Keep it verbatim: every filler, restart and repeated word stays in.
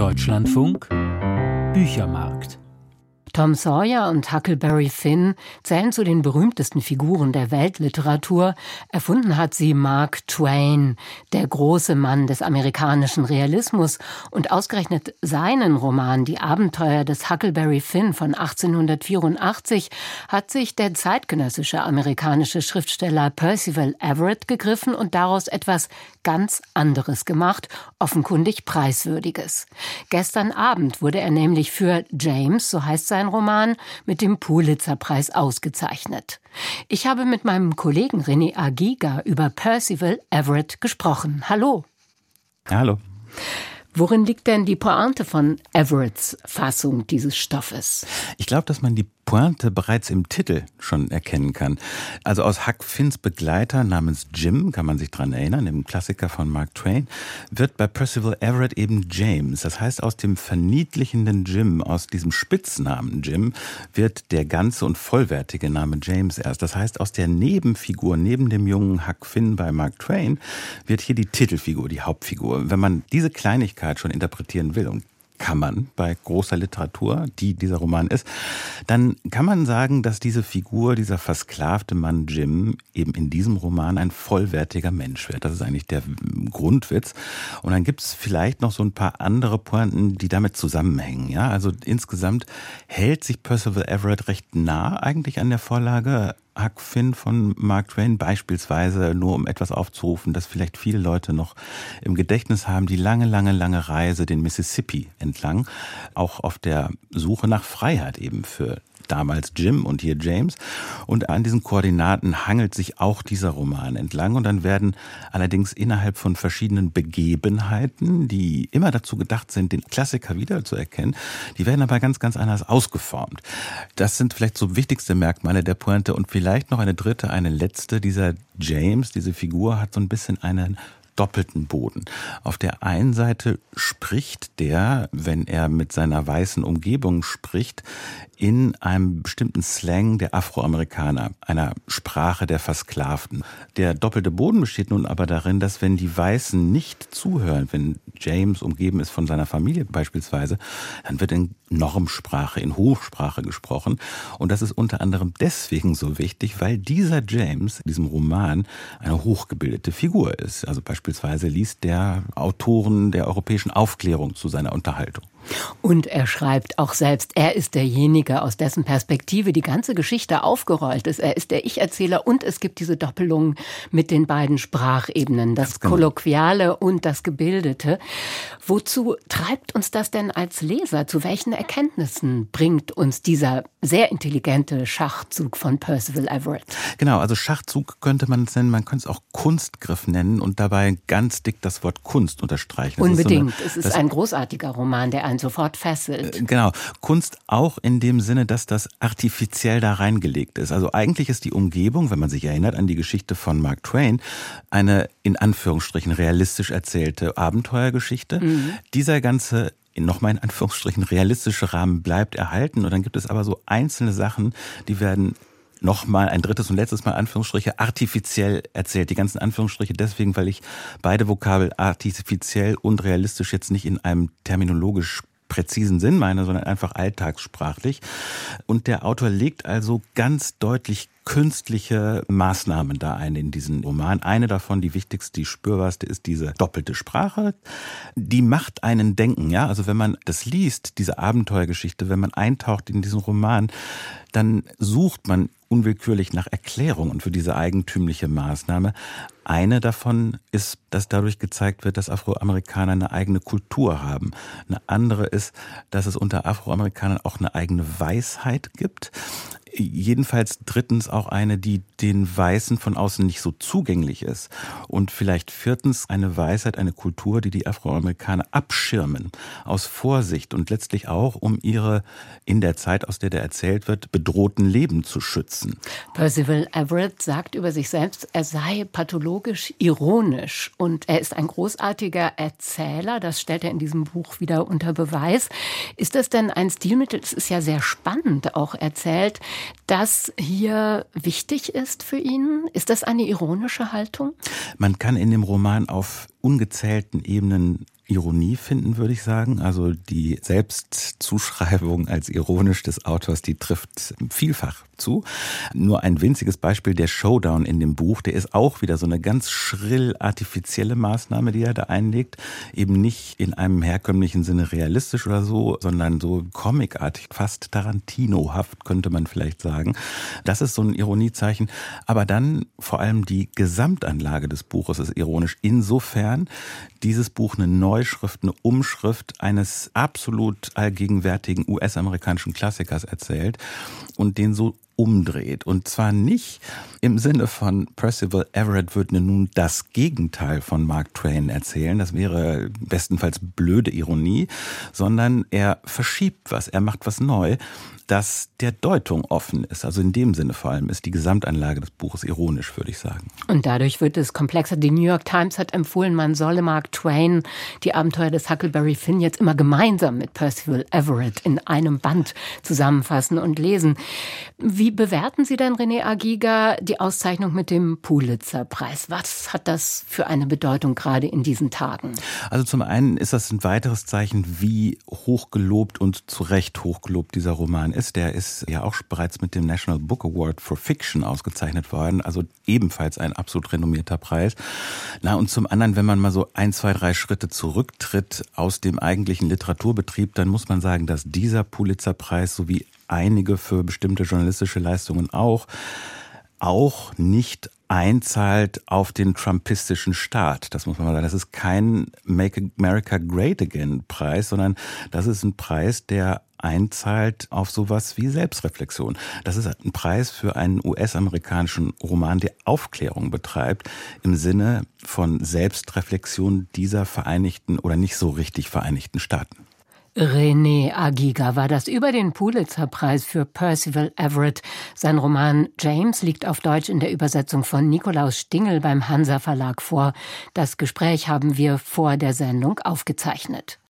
Deutschlandfunk Büchermarkt. Tom Sawyer und Huckleberry Finn zählen zu den berühmtesten Figuren der Weltliteratur. Erfunden hat sie Mark Twain, der große Mann des amerikanischen Realismus. Und ausgerechnet seinen Roman Die Abenteuer des Huckleberry Finn von achtzehnhundertvierundachtzig hat sich der zeitgenössische amerikanische Schriftsteller Percival Everett gegriffen und daraus etwas ganz anderes gemacht, offenkundig Preiswürdiges. Gestern Abend wurde er nämlich für James, so heißt sein Roman, mit dem Pulitzer-Preis ausgezeichnet. Ich habe mit meinem Kollegen René Agiga über Percival Everett gesprochen. Hallo. Hallo. Worin liegt denn die Pointe von Everetts Fassung dieses Stoffes? Ich glaube, dass man die Pointe bereits im Titel schon erkennen kann. Also aus Huck Finns Begleiter namens Jim, kann man sich dran erinnern, dem Klassiker von Mark Twain, wird bei Percival Everett eben James. Das heißt, aus dem verniedlichenden Jim, aus diesem Spitznamen Jim, wird der ganze und vollwertige Name James erst. Das heißt, aus der Nebenfigur, neben dem jungen Huck Finn bei Mark Twain, wird hier die Titelfigur, die Hauptfigur. Wenn man diese Kleinigkeit schon interpretieren will, und kann man bei großer Literatur, die dieser Roman ist, dann kann man sagen, dass diese Figur, dieser versklavte Mann Jim, eben in diesem Roman ein vollwertiger Mensch wird. Das ist eigentlich der Grundwitz. Und dann gibt es vielleicht noch so ein paar andere Pointen, die damit zusammenhängen. Ja, also insgesamt hält sich Percival Everett recht nah eigentlich an der Vorlage Huck Finn von Mark Twain, beispielsweise, nur um etwas aufzurufen, das vielleicht viele Leute noch im Gedächtnis haben, die lange, lange, lange Reise den Mississippi entlang, auch auf der Suche nach Freiheit eben für damals Jim und hier James. Und an diesen Koordinaten hangelt sich auch dieser Roman entlang. Und dann werden allerdings innerhalb von verschiedenen Begebenheiten, die immer dazu gedacht sind, den Klassiker wiederzuerkennen, die werden aber ganz, ganz anders ausgeformt. Das sind vielleicht so wichtigste Merkmale der Pointe. Und vielleicht noch eine dritte, eine letzte. Dieser James, diese Figur, hat so ein bisschen einen doppelten Boden. Auf der einen Seite spricht der, wenn er mit seiner weißen Umgebung spricht, in einem bestimmten Slang der Afroamerikaner, einer Sprache der Versklavten. Der doppelte Boden besteht nun aber darin, dass wenn die Weißen nicht zuhören, wenn James umgeben ist von seiner Familie beispielsweise, dann wird in Normsprache, in Hochsprache gesprochen. Und das ist unter anderem deswegen so wichtig, weil dieser James in diesem Roman eine hochgebildete Figur ist. Also beispielsweise liest der Autoren der europäischen Aufklärung zu seiner Unterhaltung. Und er schreibt auch selbst, er ist derjenige, aus dessen Perspektive die ganze Geschichte aufgerollt ist. Er ist der Ich-Erzähler und es gibt diese Doppelung mit den beiden Sprachebenen, das genau. Kolloquiale und das Gebildete. Wozu treibt uns das denn als Leser? Zu welchen Erkenntnissen bringt uns dieser sehr intelligente Schachzug von Percival Everett? Genau, also Schachzug könnte man es nennen, man könnte es auch Kunstgriff nennen und dabei ganz dick das Wort Kunst unterstreichen. Das Unbedingt, ist so eine, es ist ein großartiger Roman, der einen sofort fesselt. Genau, Kunst auch in dem Sinne, dass das artifiziell da reingelegt ist. Also eigentlich ist die Umgebung, wenn man sich erinnert an die Geschichte von Mark Twain, eine in Anführungsstrichen realistisch erzählte Abenteuergeschichte. Mhm. Dieser ganze nochmal in Anführungsstrichen realistische Rahmen bleibt erhalten und dann gibt es aber so einzelne Sachen, die werden nochmal ein drittes und letztes Mal Anführungsstriche artifiziell erzählt. Die ganzen Anführungsstriche deswegen, weil ich beide Vokabel artifiziell und realistisch jetzt nicht in einem terminologisch präzisen Sinn meine, sondern einfach alltagssprachlich. Und der Autor legt also ganz deutlich künstliche Maßnahmen da ein in diesen Roman. Eine davon, die wichtigste, die spürbarste, ist diese doppelte Sprache. Die macht einen denken, ja. Also wenn man das liest, diese Abenteuergeschichte, wenn man eintaucht in diesen Roman, dann sucht man unwillkürlich nach Erklärungen für diese eigentümliche Maßnahme. Eine davon ist, dass dadurch gezeigt wird, dass Afroamerikaner eine eigene Kultur haben. Eine andere ist, dass es unter Afroamerikanern auch eine eigene Weisheit gibt. Jedenfalls drittens auch eine, die den Weißen von außen nicht so zugänglich ist. Und vielleicht viertens eine Weisheit, eine Kultur, die die Afroamerikaner abschirmen aus Vorsicht und letztlich auch, um ihre in der Zeit, aus der der erzählt wird, bedrohten Leben zu schützen. Percival Everett sagt über sich selbst, er sei pathologisch ironisch und er ist ein großartiger Erzähler. Das stellt er in diesem Buch wieder unter Beweis. Ist das denn ein Stilmittel? Es ist ja sehr spannend auch erzählt, das hier wichtig ist für ihn? Ist das eine ironische Haltung? Man kann in dem Roman auf ungezählten Ebenen Ironie finden, würde ich sagen. Also die Selbstzuschreibung als ironisch des Autors, die trifft vielfach zu. Nur ein winziges Beispiel, der Showdown in dem Buch, der ist auch wieder so eine ganz schrill artifizielle Maßnahme, die er da einlegt. Eben nicht in einem herkömmlichen Sinne realistisch oder so, sondern so comicartig, fast Tarantinohaft, könnte man vielleicht sagen. Das ist so ein Ironiezeichen. Aber dann vor allem die Gesamtanlage des Buches ist ironisch. Insofern dieses Buch eine Neuschrift, eine Umschrift eines absolut allgegenwärtigen U S-amerikanischen Klassikers erzählt und den so umdreht. Und zwar nicht im Sinne von Percival Everett würde nun das Gegenteil von Mark Twain erzählen. Das wäre bestenfalls blöde Ironie, sondern er verschiebt was, er macht was neu, das der Deutung offen ist. Also in dem Sinne vor allem ist die Gesamtanlage des Buches ironisch, würde ich sagen. Und dadurch wird es komplexer. Die New York Times hat empfohlen, man solle Mark Twain die Abenteuer des Huckleberry Finn jetzt immer gemeinsam mit Percival Everett in einem Band zusammenfassen und lesen. Wie bewerten Sie denn, René Agiga, die Auszeichnung mit dem Pulitzer-Preis? Was hat das für eine Bedeutung gerade in diesen Tagen? Also zum einen ist das ein weiteres Zeichen, wie hochgelobt und zu Recht hochgelobt dieser Roman ist. Der ist ja auch bereits mit dem National Book Award for Fiction ausgezeichnet worden, also ebenfalls ein absolut renommierter Preis. Na, und zum anderen, wenn man mal so ein, zwei, drei Schritte zurücktritt aus dem eigentlichen Literaturbetrieb, dann muss man sagen, dass dieser Pulitzer-Preis sowie einige für bestimmte journalistische Leistungen auch, auch nicht einzahlt auf den trumpistischen Staat. Das muss man mal sagen. Das ist kein Make America Great Again Preis, sondern das ist ein Preis, der einzahlt auf sowas wie Selbstreflexion. Das ist ein Preis für einen U S-amerikanischen Roman, der Aufklärung betreibt, im Sinne von Selbstreflexion dieser vereinigten oder nicht so richtig vereinigten Staaten. René Agiga war das über den Pulitzer-Preis für Percival Everett. Sein Roman James liegt auf Deutsch in der Übersetzung von Nikolaus Stingel beim Hansa Verlag vor. Das Gespräch haben wir vor der Sendung aufgezeichnet.